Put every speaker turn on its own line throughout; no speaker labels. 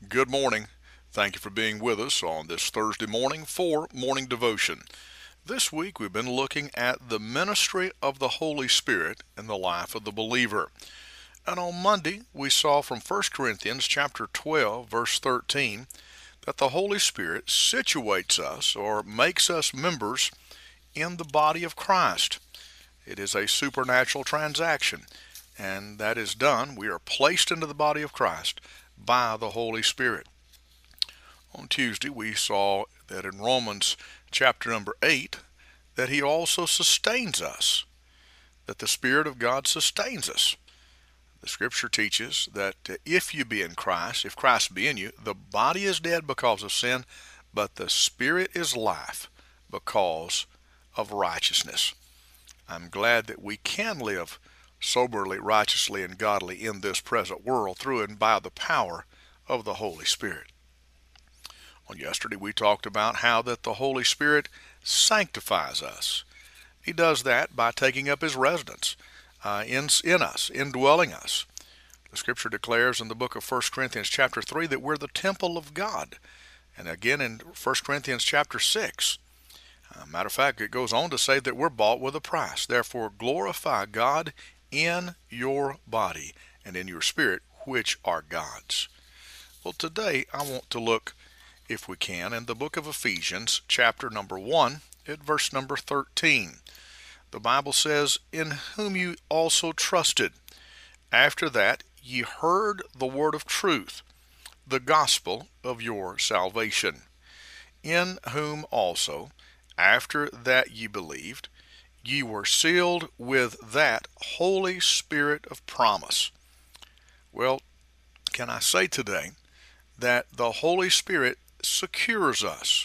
Good morning. Thank you for being with us on this Thursday morning for Morning Devotion. This week we've been looking at the ministry of the Holy Spirit in the life of the believer. And on Monday we saw from 1 Corinthians chapter 12 verse 13 that the Holy Spirit situates us or makes us members in the body of Christ. It is a supernatural transaction, and that is done. We are placed into the body of Christ by the Holy Spirit. On Tuesday we saw that in Romans chapter number 8 that he also sustains us, that the Spirit of God sustains us. The scripture teaches that if you be in Christ, if Christ be in you, the body is dead because of sin, but the Spirit is life because of righteousness. I'm glad that we can live soberly, righteously, and godly in this present world through and by the power of the Holy Spirit. On yesterday we talked about how that the Holy Spirit sanctifies us. He does that by taking up his residence in us, indwelling us. The scripture declares in the book of 1 Corinthians chapter 3 that we're the temple of God. And again in 1 Corinthians chapter 6, matter of fact, it goes on to say that we're bought with a price. Therefore glorify God in your body and in your spirit, which are God's. Well, today I want to look, if we can, in the book of Ephesians, chapter number 1, at verse number 13. The Bible says, "In whom you also trusted. After that ye heard the word of truth, the gospel of your salvation. In whom also, after that ye believed, ye were sealed with that Holy Spirit of promise." Well, can I say today that the Holy Spirit secures us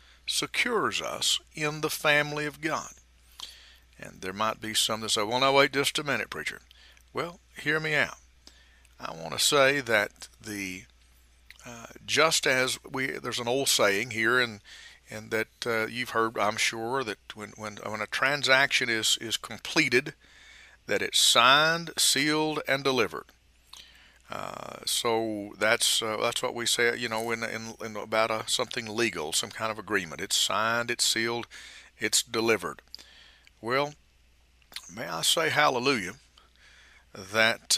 in the family of God. And there might be some that say, well, now wait just a minute, preacher. Well, hear me out. I want to say that just as there's an old saying here, and that you've heard, I'm sure, that when a transaction is completed, that it's signed, sealed, and delivered. So that's what we say, in about something legal, some kind of agreement. It's signed, it's sealed, it's delivered. Well, may I say hallelujah that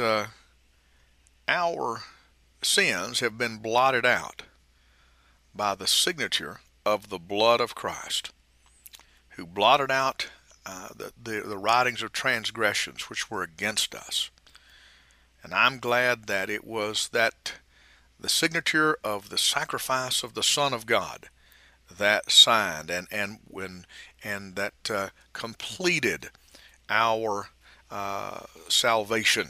our sins have been blotted out by the signature of the blood of Christ, who blotted out the writings of transgressions which were against us. And I'm glad that it was that the signature of the sacrifice of the Son of God that signed and that completed our salvation.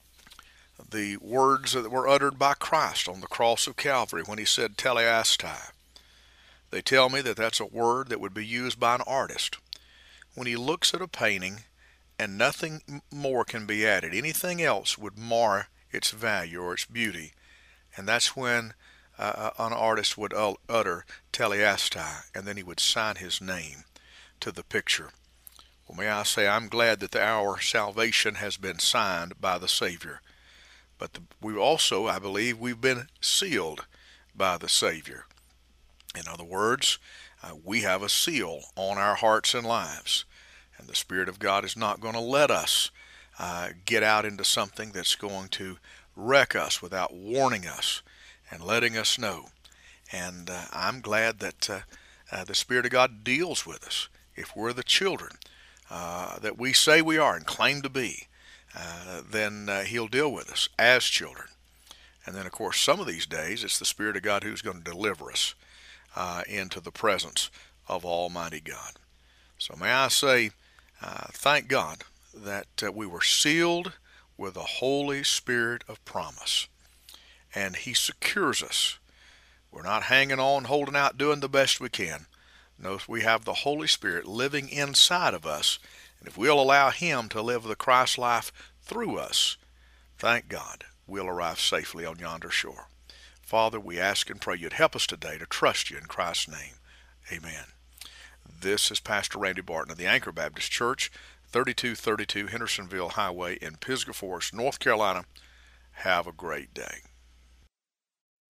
The words that were uttered by Christ on the cross of Calvary when he said "Telestai." They tell me that that's a word that would be used by an artist when he looks at a painting and nothing more can be added. Anything else would mar its value or its beauty. And that's when an artist would utter "Telestai," and then he would sign his name to the picture. Well, may I say, I'm glad that our salvation has been signed by the Savior. But we also, I believe, we've been sealed by the Savior. In other words, we have a seal on our hearts and lives. And the Spirit of God is not going to let us get out into something that's going to wreck us without warning us and letting us know. And I'm glad that the Spirit of God deals with us. If we're the children that we say we are and claim to be, then he'll deal with us as children. And then, of course, some of these days, it's the Spirit of God who's going to deliver us into the presence of Almighty God. So may I say, thank God that we were sealed with the Holy Spirit of promise. And he secures us. We're not hanging on, holding out, doing the best we can. No, we have the Holy Spirit living inside of us. And if we'll allow him to live the Christ life through us, thank God, we'll arrive safely on yonder shore. Father, we ask and pray you'd help us today to trust you in Christ's name. Amen. This is Pastor Randy Barton of the Anchor Baptist Church, 3232 Hendersonville Highway in Pisgah Forest, North Carolina. Have a great day.